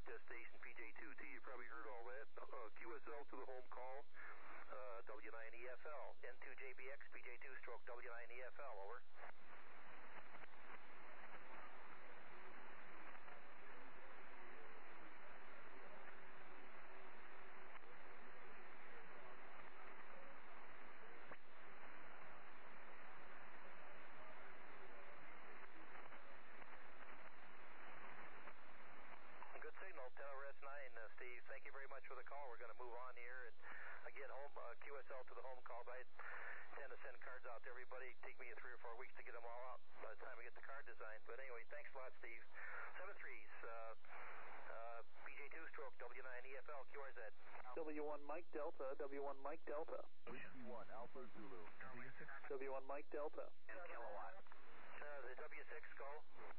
contest station, PJ2T. You probably heard all that. QSL to the home call, W9EFL. N2JBX, PJ2 stroke W9EFL, over. Steve, thank you very much for the call. We're going to move on here, and again, QSL to the home call, but I tend to send cards out to everybody. Take me 3 or 4 weeks to get them all out by the time we get the card designed. But anyway, thanks a lot, Steve. 73s, PJ2 stroke W9EFL, QRZ. W1 Mike Delta, W1 Mike Delta. Ocean 1 Alpha Zulu. W1 Mike Delta. And kilowatt. The W6 go.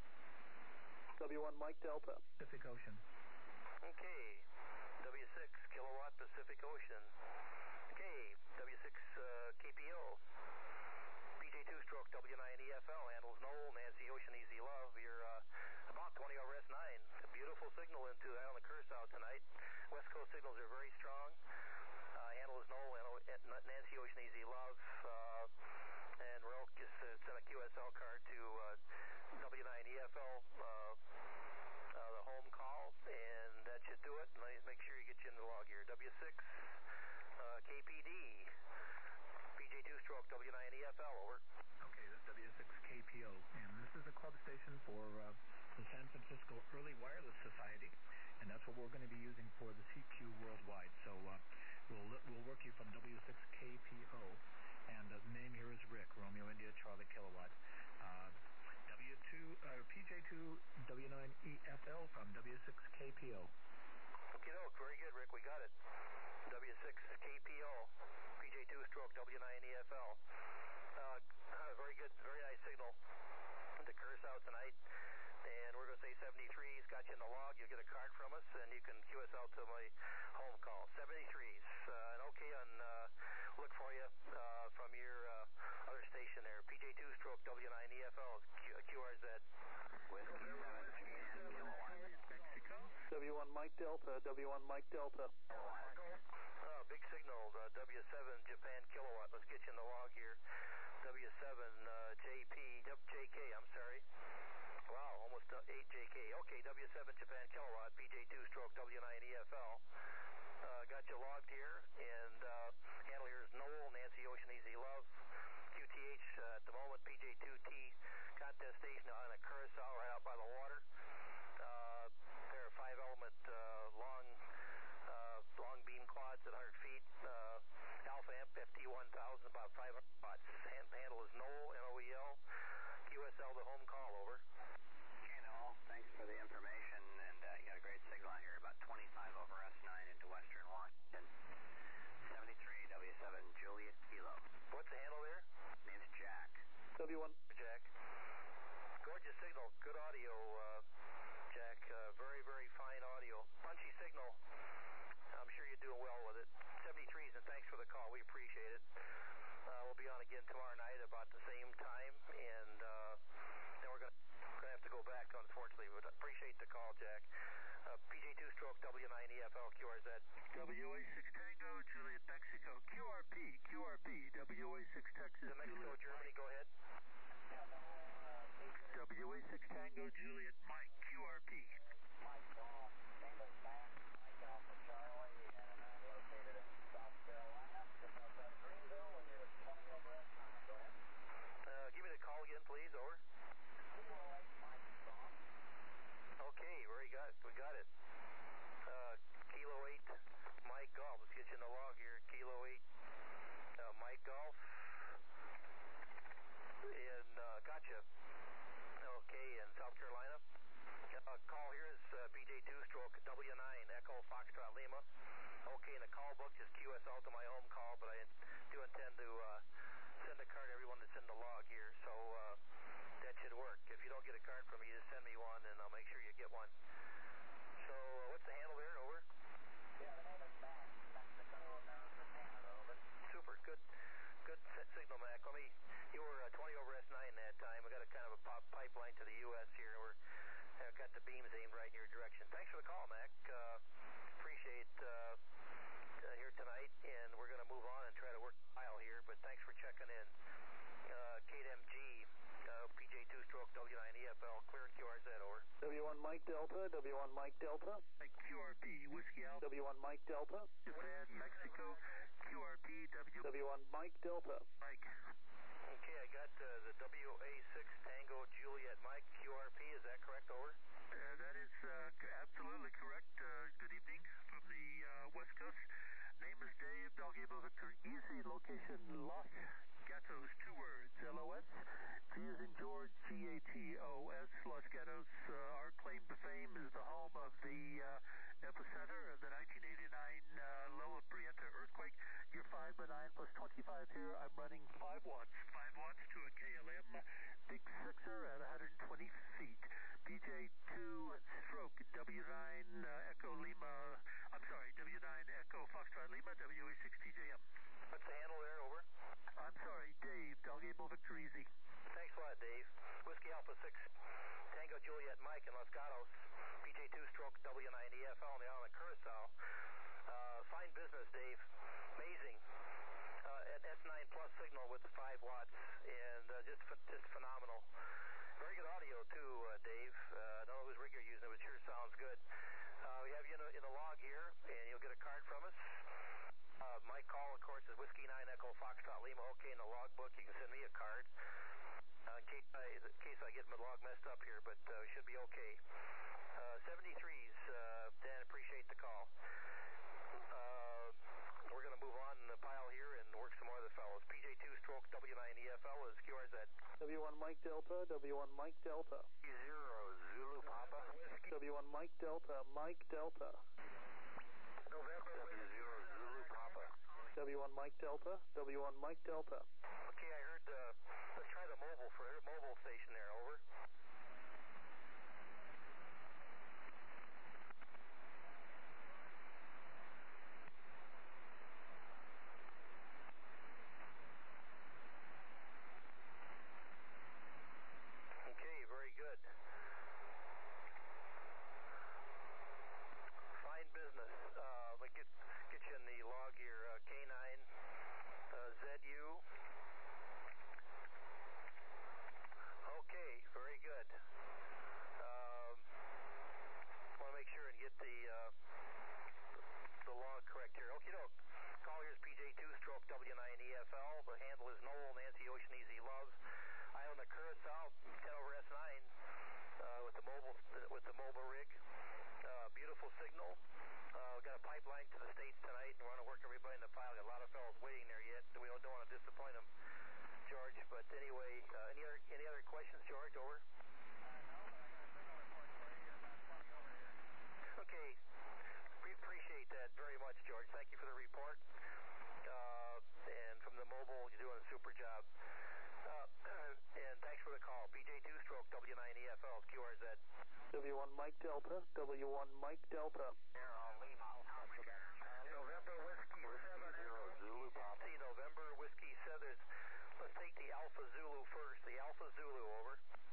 W1 Mike Delta. Pacific Ocean. Okay, W6 kilowatt Pacific Ocean. Okay, W6 KPO. PJ2 stroke W9EFL, handles Knoll, Nancy Ocean Easy Love. You're about 20 over S9. A beautiful signal into Island Curacao tonight. West Coast signals are very strong. Handles Knoll, Nancy Ocean Easy Love. And we'll just send a QSL card to W9EFL, the home call, and that should do it. Let me make sure you get you in the log here. W6 KPD, PJ2 stroke W9EFL, over. Okay, this is W6KPO, and this is a club station for the San Francisco Early Wireless Society, and that's what we're going to be using for the CQ worldwide. So we'll work you from W6KPO, and the name here is Rick, Romeo India Charlie Kilowatt. PJ2 W9EFL from W6KPO. Okay, very good, Rick. We got it. W6KPO, PJ2 stroke W9EFL. Very good, very nice signal to Curacao tonight. And we're going to say 73's got you in the log. You'll get a card from us, and you can queue us out to my home call. 73's. And okay, look for you from your other station there. PJ2 stroke W9EFL, QRZ. Whiskey 7, kilowatt. Mexico. W1 Mike Delta, W1 Mike Delta. Big signal, W7 Japan kilowatt. Let's get you in the log here. W7 JK, I'm sorry. Wow, almost 8JK. Okay, W7 Japan kilowatt, PJ2 stroke W9EFL. Got you logged here, and handle here is Knoll, Nancy Ocean Easy Love. QTH at the moment, PJ2T contest station on a Curacao right out by the water. There are 5-element long beam quads at 100 feet. Alpha Amp FT1000, about 500 watts. Handle is Knoll, NOEL. QSL the home call, over. Okay, Knoll, thanks for the information, and you got a great signal out here, about 25 over S9 into Western Washington. 73 W7 Juliet Kilo. What's the handle there? Name's Jack. W1. Jack. Gorgeous signal. Good audio, Jack. Very, very fine audio. Punchy signal. I'm sure you're doing well with it. 73's, and thanks for the call. We appreciate it. We'll be on again tomorrow night about the same time, and then we're going to have to go back, unfortunately. But appreciate the call, Jack. PJ2 stroke W9EFL, QRZ. WA6 Tango, Juliet, Mexico. QRP, WA6 Texas. Mexico, Germany, go ahead. WA6 Tango, Juliet, Mike, QRP. Mike Golf, Tango Back, Mike Alpha Charlie, and I'm located in South Carolina, just outside of Greenville, when you're 20 over S9. Go ahead. Give me the call again, please, over. Kilo 8, Mike Golf. Okay, we got it. Kilo 8, Mike Golf. Let's get you in the log here. Kilo 8, Mike Golf. And gotcha. Okay, in South Carolina. Call here is PJ2 stroke W9 Echo Foxtrot Lima. Okay, and the call book is QSL to my home call, but I do intend to send a card to everyone that's in the log here, so that should work. If you don't get a card from me, just send me one, and I'll make sure you get one. So what's the handle there? Over. Yeah, the name is Max, Mexico, America, Canada, over. Super, good signal, Mac. You were 20 over S9 that time. We got a kind of a pipeline to the U.S. here. We're got the beams aimed right in your direction. Thanks for the call, Mac. back. Appreciate here tonight, and we're going to move on and try to work the file here, but thanks for checking in. Kate MG, PJ2 stroke W9EFL, clear and QRZ, over. W1 Mike Delta, W1 Mike Delta. QRP, Whiskey Alpha. W1 Mike Delta. Japan, Mexico, QRP, W1 Mike Delta. Mike. Okay, I got the WA6 Tango Juliet Mike, QRP, is that correct, over? That is absolutely correct. Good evening from the West Coast. Name is Dave, Dog Able Victor Easy, location Los Gatos, 2 words, LOS. G is in George, G-A-T-O-S, Los Gatos. Our claim to fame is the home of the epicenter of the 1989 Loa Prieta earthquake. You're 5 by 9 plus 25 here. I'm running 5 watts. 5 watts to a KLM Big Sixer at 120 feet. DJ2 stroke W9 Echo Lima, I'm sorry, W9 Echo Foxtrot Lima, WA6TJM. What's the handle there, over? I'm sorry, Dave, Dog Able Victor Easy. Thanks a lot, Dave. Whiskey Alpha 6 Tango Juliet Mike in Los Gatos, PJ2 stroke W9EFL on the island of Curacao. Fine business, Dave. Amazing. At S9 plus signal with 5 watts, and just phenomenal. Very good audio too, Dave. I don't know whose rig you're using, but it sure sounds good. We have you in the log here, and you'll get a card from us. My call, of course, is Whiskey 9 Echo Foxtrot Lima. Okay, in the log book, you can send me a card in case I get my log messed up here, but we should be okay. 73s, Dan, appreciate the call. We're going to move on in the pile here and work some more of the fellows. PJ2 stroke W9EFL is QRZ. W1 Mike Delta, W1 Mike Delta. 0 Zulu Papa. W1 Mike Delta, Mike Delta. November W0 Zulu Papa. W1 Mike Delta, W1 Mike Delta. Okay, I heard, let's try the mobile station there, over. Okay, very good. Fine business. Let me get you in the log here. K9 ZU. Okay, very good. Want to make sure and get the log correct here. Okie doke. Call here's PJ2 stroke W9EFL. The handle is Noel Nancy Ocean Easy Love. Island of Curacao, 10 over S9 with the mobile rig. Beautiful signal. We've got a pipeline to the States tonight, and we want to work everybody in the file. Got a lot of fellows waiting there yet. We don't want to disappoint them, George. But anyway, any other questions, George? Over. No, but I got a signal report for you. You're about 20 over here. Okay. We appreciate that very much, George. Thank you for the report. And from the mobile, you're doing a super job. And thanks for the call. PJ2 stroke W9EFL QRZ. W1 Mike Delta, W1 Mike Delta. November Whiskey 70 Zulu Papa. See, November Whiskey 7. Let's take the Alpha Zulu first. The Alpha Zulu, over.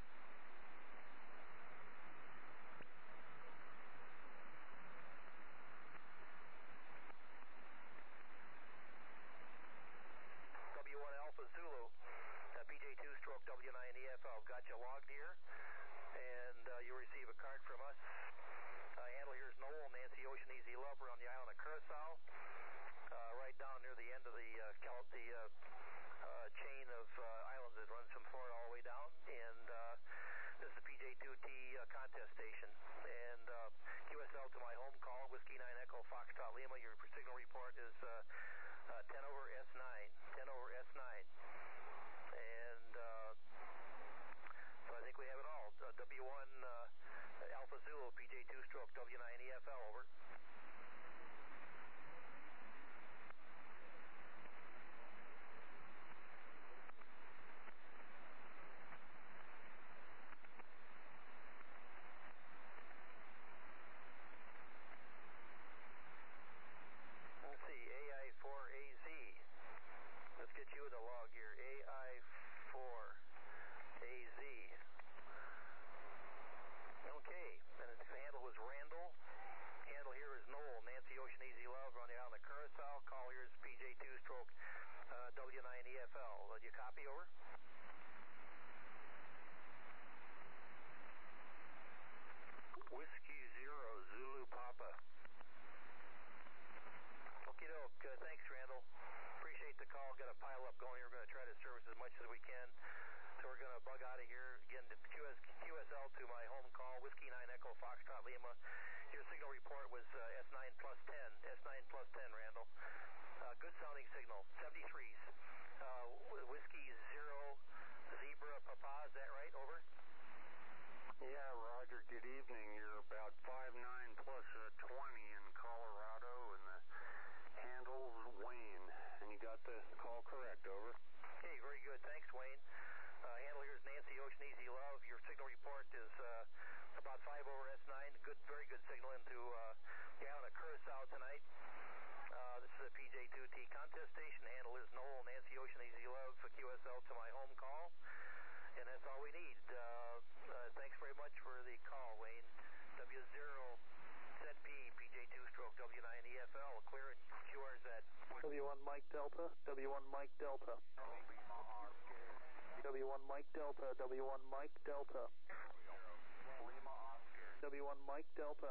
W1 Alpha Zulu. PJ2 stroke W9EFL. Got you logged here, and you'll receive a card from us. Handle here is Noel Nancy Ocean Easy Lover on the island of Curacao, right down near the end of the chain of islands that runs from Florida all the way down. And this is the PJ2T contest station. And QSL to my home call, Whiskey 9 Echo Foxtrot Lima. Your signal report is 10 over S9. 10 over S9. And so I think we have it all. W1 Alpha Zulu, PJ2 stroke W9EFL, over. Let's see, AI4AZ. Let's get you in the log here. AI4AZ. Lima. Your signal report was S9 plus 10. S9 plus 10, Randall. Good sounding signal. 73s. Whiskey 0, Zebra Papa, is that right? Over? Yeah, Roger, good evening. You're about 5'9 plus 20 in Colorado, and the handle's Wayne. And you got the call correct, over. Okay, very good. Thanks, Wayne. Handle here is Nancy Ocean Easy Love. Your signal report is about 5 over S9. Good, very good signal into the island of Curacao tonight. This is a PJ2T contest station. Handle is Noel, Nancy Ocean Easy Love, QSL to my home call. And that's all we need. Thanks very much for the call, Wayne. W0ZP, PJ2 stroke W9EFL, clear and QRZ. W1 Mike Delta, W1 Mike Delta. W1 Mike Delta, W1 Mike Delta. W1 Mike Delta.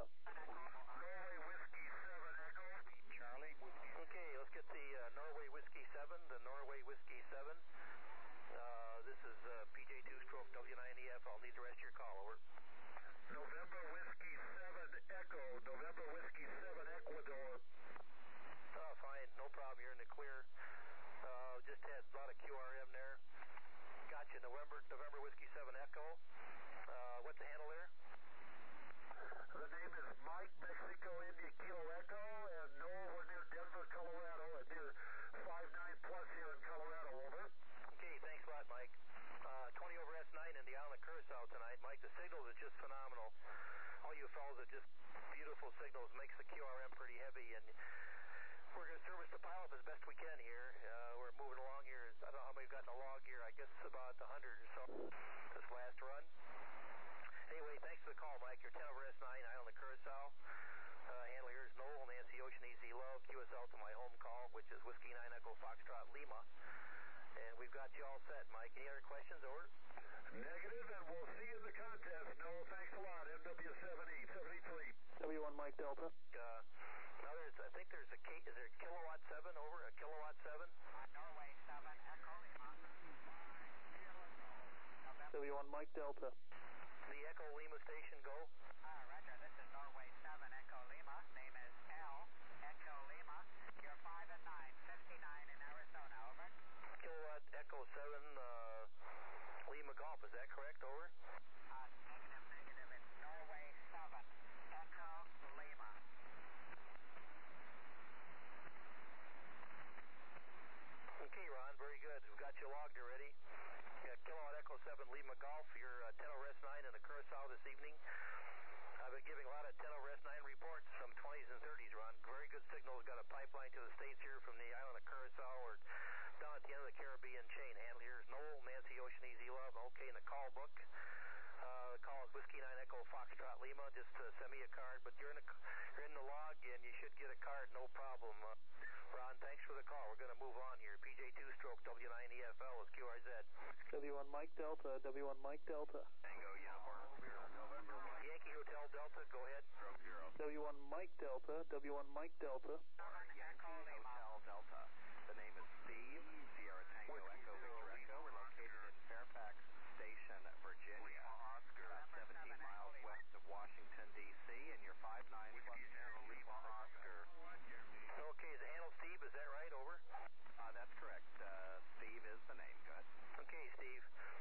Okay, let's get the Norway Whiskey 7, the Norway Whiskey 7. This is PJ2 stroke W9EF. I'll need the rest of your call, over. November Whiskey 7 Echo, November Whiskey 7 Ecuador. Oh, fine, no problem. You're in the clear. Just had a lot of QRM there. Gotcha, November Whiskey 7 Echo. What's the handle there? The name is Mike, Mexico, India, Kilo Echo, and no, we're near Denver, Colorado, and near 5'9 plus here in Colorado, over. Okay, thanks a lot, Mike. 20 over S9 in the island of Curacao tonight. Mike, the signals are just phenomenal. All you fellows are just beautiful signals. Makes the QRM pretty heavy, and we're going to service the pilot as best we can here. We're moving along here. I don't know how many we've got in the log here. I guess about 100 or so this last run. Anyway, thanks for the call, Mike. You're 10 over S9, island of Curacao. Handle here is Noel, Nancy Ocean Easy Love, QSL to my home call, which is Whiskey 9 Echo Foxtrot Lima. And we've got you all set, Mike. Any other questions, over? Negative, and we'll see you in the contest. No, thanks a lot. MW7E, 73. W1 Mike Delta. Now I think there's a is there a kilowatt 7, over? A kilowatt 7? Norway 7 Echo Lima. W1 Mike Delta. The Echo Lima station, go. Roger, this is Norway 7 Echo Lima. Name is L. Echo Lima. You're 5 and 9, 59 in Arizona, over. Kilowatt Echo 7 Lima Golf, is that correct, over? Negative. It's Norway 7 Echo Lima. Okay, Ron, very good. We've got you logged already. Kilowatt Echo 7 Lima Golf, you're 10 over S9 in the Curacao this evening. I've been giving a lot of 10 over S9 reports from 20s and 30s, Ron. Very good signals. Got a pipeline to the States here from the island of Curacao or down at the end of the Caribbean chain. Handle here is Noel, Nancy Ocean Easy Love. Okay, in the call book. The call is Whiskey 9 Echo Foxtrot Lima. Just send me a card. But you're in the log, and you should get a card, no problem. Ron, thanks for the call. We're going to move on here. PJ2 stroke W9EFL is QRZ. W1 Mike Delta, W1 Mike Delta. Tango Uniform, November 1. Yankee Hotel Delta, go ahead. Stroke 0. W1 Mike Delta, W1 Mike Delta. Yankee Hotel Delta. The name is Steve, Sierra Tango Echo Victor Echo. We're located in Fairfax Station, Virginia. About 17 miles west of Washington, D.C., and you're 5'9 plus 10. Lima Oscar. Okay, the handle Steve, is that right, over? That's correct. Steve is the name, good. Okay, Steve.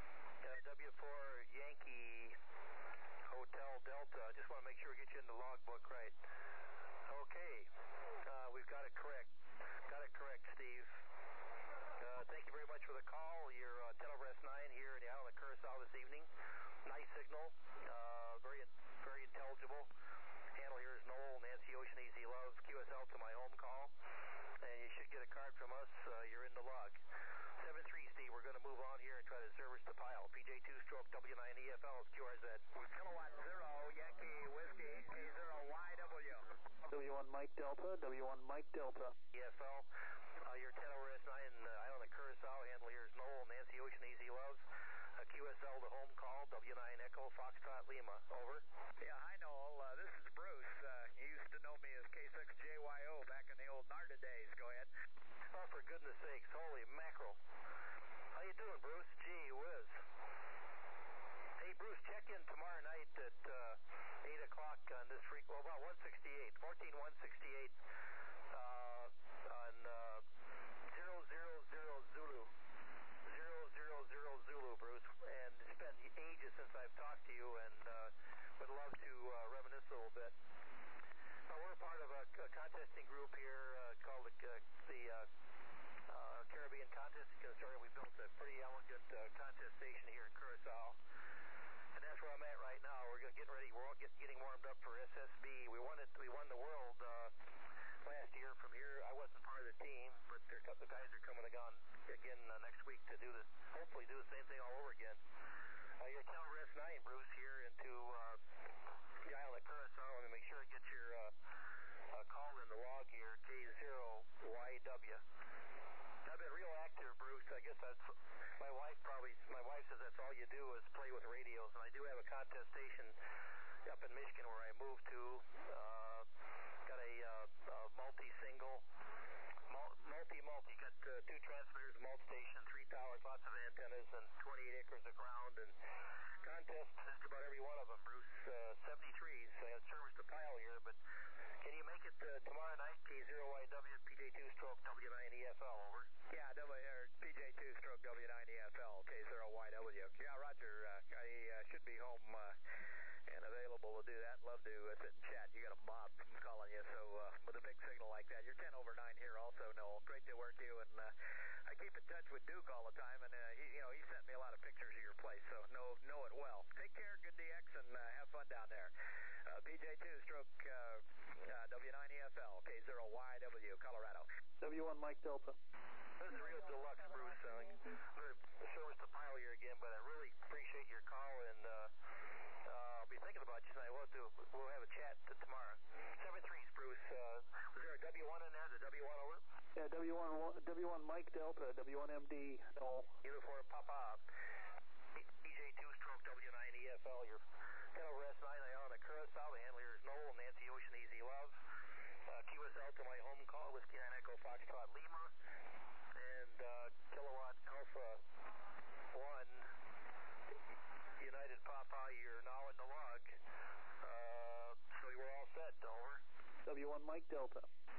W4 Yankee Hotel Delta. I just want to make sure we get you in the logbook right. Okay, we've got it correct. Got it correct, Steve. Thank you very much for the call. You're 10 over S9 here in the island of Curacao this evening. Nice signal. Very intelligible. Handle here is Noel, Nancy Ocean Easy Love, QSL to my home call. And you should get a card from us. You're in the log. 7-3, Steve. We're going to move on here and try to service the pile. PJ2 stroke W9EFL is QRZ. Kilowatt 0, Yankee Whiskey, K0YW. W1 Mike Delta, W1 Mike Delta. EFL. You're 10 over S9 in the island of Curacao. Handle here is Noel, Nancy Ocean Easy Love. QSL to home call, W9 Echo Foxtrot Lima. Over. Yeah, hi Noel. This is Bruce. You used to know me as K6JYO back in the old NARDA days. Go ahead. Oh, for goodness sakes. Holy mackerel. How you doing, Bruce? Gee whiz. Hey, Bruce, check in tomorrow night at 8 o'clock on 14168 on 000 Zulu. 000 Zulu, Bruce. And it's been ages since I've talked to you, and would love to reminisce a little bit. We're part of a contesting group here called the Caribbean Contesting Consortium. We built a pretty elegant contest station here in Curacao, and that's where I'm at right now. We're getting ready. We're all getting warmed up for SSB. We won the world last year from here. I wasn't part of the team, but the guys are coming again next week to hopefully do the same thing all over again. You're Caliber S9, Bruce, here into the island of Curacao. Let me make sure I get your call in the log here, K0YW. I've been real active, Bruce. I guess that's my wife says that's all you do is play with radios, and I do have a contest station up in Michigan where I moved to. Got a multi-single, multi. Got 2 transmitters, multi-station, 3 towers, lots of antennas, and 28 acres of ground, and contests just about every one of them, Bruce. 73s. I had service to pile here, but can you make it tomorrow night? K0YW, PJ2/W9EFL, over. Yeah, PJ2/W9EFL, K0YW. Yeah, Roger. I should be home and available to do that. Love to sit and chat. You got a mob calling you, so with a big signal like that. You're 10 over 9 here also, Noel. Great to work you, and I keep in touch with Duke all the time, and he sent me a lot of pictures of your place, so know it well. Take care, good DX, and have fun down there. PJ2/W9EFL, K0YW, Colorado. W1 Mike Delta. This is real deluxe, Bruce. I'm going to service the pile here again, but I really appreciate your call, and I'll be thinking about you tonight. We'll have a chat tomorrow. 73s, Bruce. Was there a W1 in there? The W1 over? Yeah, W1 Mike Delta, W1MD, no. Uniform Papa. PJ2/W9EFL. You're 10 over S9, Island of Curacao. The handler is Noel, Nancy Ocean, Easy Love. QSL to my home call, Whiskey 9 Echo Foxtrot Lima. And Kilowatt Alpha 1, United Papa, you're now in the log. So we're all set, over. W1 Mike Delta.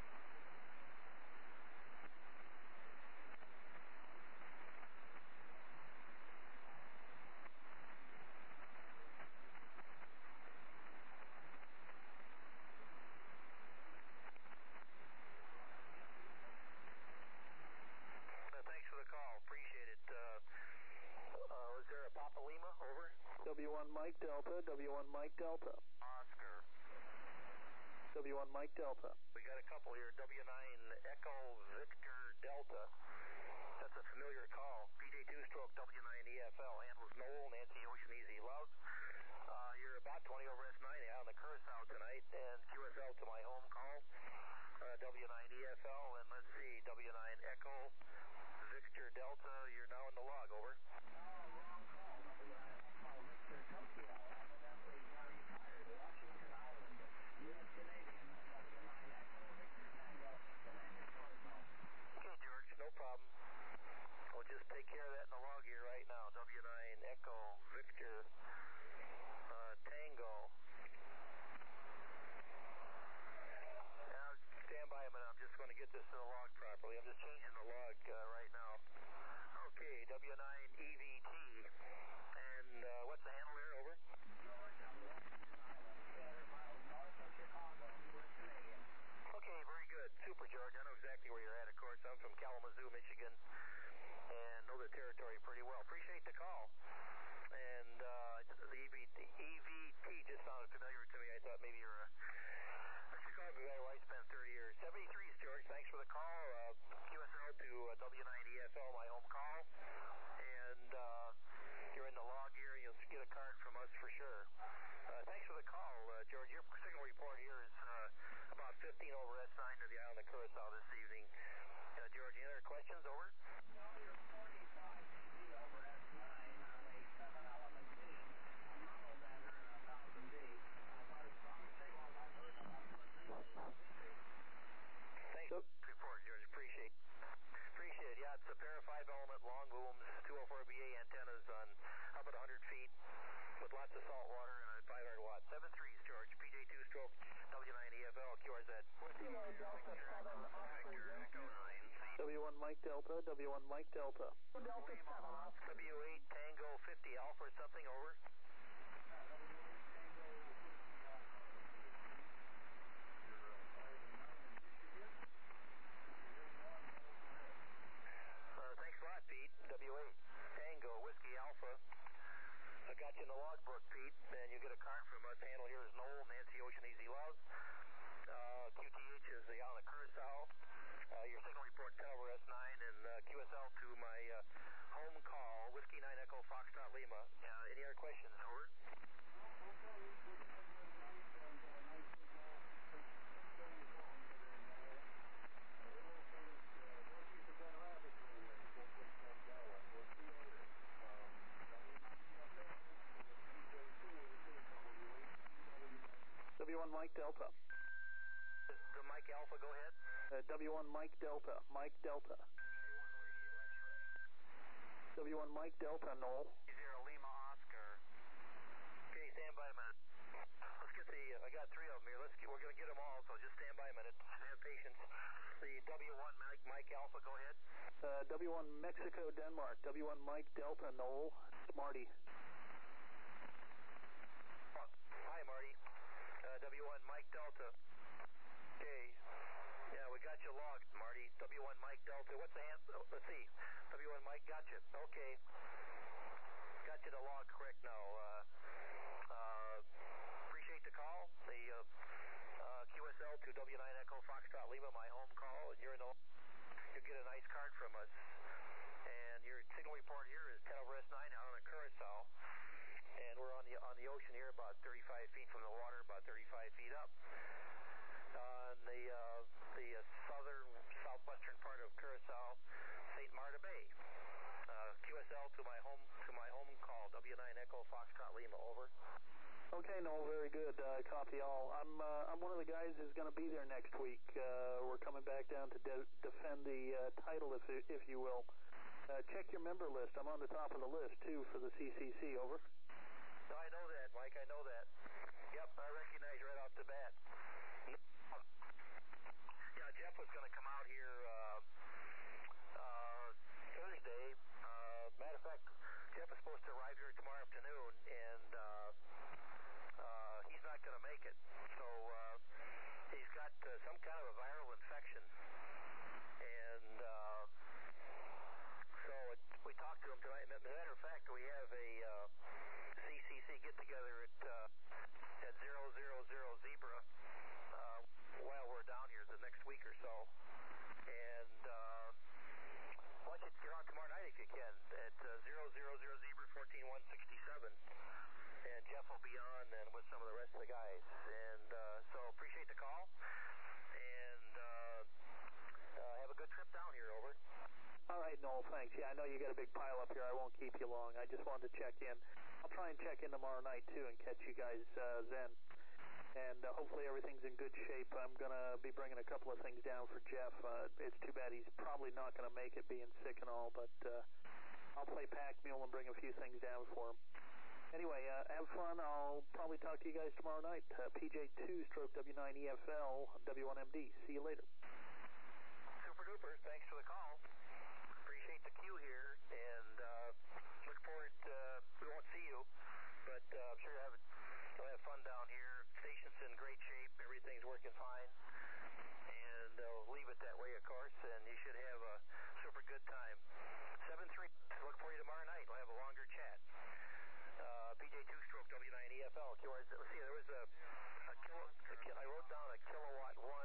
Thanks for the call. Appreciate it. Is there a Papa Lima, over? W1 Mike Delta, W1 Mike Delta. Oscar. W1 Mike Delta. We got a couple here. W9 Echo Victor Delta. That's a familiar call. PJ2/W9EFL. Handles Noel, Nancy Ocean, Easy Love. You're about 20 over S9 out on the Curacao tonight, and QSL to my home call. W9EFL, and let's see, W9 Echo Victor Delta. You're now in the log, over. Wrong call. Victor Tokyo, evidently very tired. Washington Island, U.S. Canadian, W9 Echo Victor Tango. Okay, George, no problem. We'll just take care of that in the log here right now. W9 Echo Victor Tango. Now, stand by a minute. I'm just going to get this in the log properly. I'm just changing the log right now. Okay, W9 EVT. And what's the handle there, over? Okay, very good. Super, George. I know exactly where you're at, of course. I'm from Kalamazoo, Michigan, and know the territory pretty well. Appreciate the call. And the EVT just sounded familiar to me. I thought maybe you're a Chicago guy where I spent 30 years. 73s, George. Thanks for the call. QSL to W9EFL, my home call. And you're in the log here. You'll get a card from us for sure. Thanks for the call, George. Your signal report here is about 15 over S9 to the island of Curacao this evening. George, any other questions, over? No, you're 45 dB over S9 on a 7-element beam, a model banner and 1,000 D. About as strong a signal as I've heard about for a single. Thanks for the report, George. Appreciate it. Yeah, it's a pair of 5-element long booms, 204BA antennas on up at 100 feet with lots of salt water and a 500 watt. 7.3s, George. PJ2/W9EFL, QRZ W1 Mike Delta, W1 Mike Delta. W8 Tango 50 Alpha or something, over. Thanks a lot, Pete. W8 Tango Whiskey Alpha. I got you in the logbook, Pete, and you get a card from us. Handle here is Noel, Nancy Ocean Easy Love. QTH is on the Curacao. Your signal report 10 over S9 and QSL to my home call, Whiskey 9 Echo Foxtrot Lima. Any other questions? Over. W1 Mike Delta. The Mike Alpha, go ahead. W1 Mike Delta, Mike Delta. W1 Mike Delta, Noel. 0 Lima Oscar. Okay, stand by a minute. Let's get I got 3 of them here. We're going to get them all, so just stand by a minute. Have patience. The W1 Mike Alpha, go ahead. W1 Mexico, Denmark. W1 Mike Delta, Noel. Marty. Hi, Marty. W1 Mike Delta. Okay. Yeah, we got you logged, Marty. W1 Mike Delta. What's the let's see. W1 Mike, got you. Okay. Got you the log correct now. Appreciate the call. The QSL to W9 Echo Foxtrot Lima, my home call, and you'll get a nice card from us. And your signal report here is 10 over S9 out on the Curacao. And we're on the ocean here, about 35 feet from the water, about 35 feet up. On the southwestern part of Curacao, St. Marta Bay. QSL to my home call, W9 Echo Foxtrot Lima, over. Okay, Noel, very good. Copy all. I'm one of the guys who's going to be there next week. We're coming back down to defend the title, if you will. Check your member list. I'm on the top of the list too for the CCC. Over. No, I know that, Mike. I know that. Yep, I recognize right off the bat. Yeah, Jeff was going to come out here Thursday. Matter of fact, Jeff is supposed to arrive here tomorrow afternoon, and he's not going to make it. So he's got some kind of a viral infection, and so we talked to him tonight. As a matter of fact, we have a CCC get-together at 000 Zebra while we're down here the next week or so. And why don't you get on tomorrow night if you can at 000 Zebra 14167. And Jeff will be on then with some of the rest of the guys. And so appreciate the call. And have a good trip down here, over. All right, Noel, thanks. Yeah, I know you got a big pile up here. I won't keep you long. I just wanted to check in. I'll try and check in tomorrow night, too, and catch you guys then. And hopefully everything's in good shape. I'm going to be bringing a couple of things down for Jeff. It's too bad he's probably not going to make it, being sick and all, but I'll play pack mule and bring a few things down for him. Anyway, have fun. I'll probably talk to you guys tomorrow night. PJ2 stroke W9EFL, W1MD. See you later. Super duper. Thanks for the call. Appreciate the cue here, and look forward to, we won't see you, but I'm sure you'll have fun down here. Station's in great shape. Everything's working fine, and they'll leave it that way, of course, and you should have a super good time. 7-3. Look for you tomorrow night. We'll have a longer chat. PJ2 stroke W9EFL. Let's see, there was I wrote down a kilowatt 1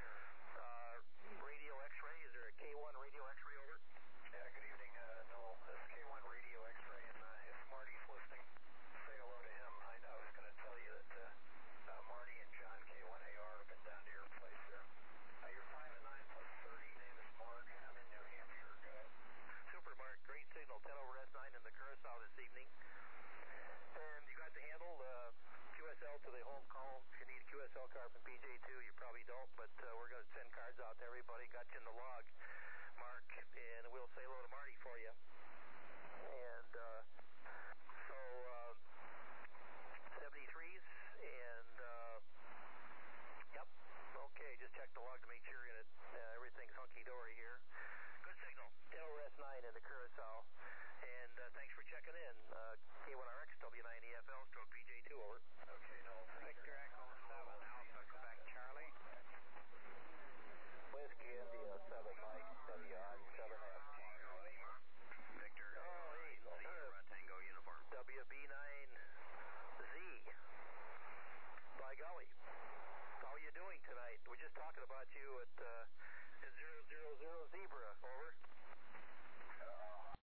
radio X-ray. Is there a K1 radio X-ray, over? Yeah, good evening, Noel. This is K1 radio X-ray, and if Marty's listening, say hello to him. I was going to tell you that Marty and John K1AR have been down to your place there. Your 5 and 9 plus 30, name is Mark. I'm in New Hampshire. Go ahead. Super, Mark. Great signal. 10 over S9 in the Curacao this evening. And you got the handle, QSL to the home call. If you need a QSL card from PJ2, you probably don't, but we're going to send cards out to everybody. Got you in the log, Mark, and we'll say hello to Marty for you. And so 73s, and yep, okay, just check the log to make sure. about you at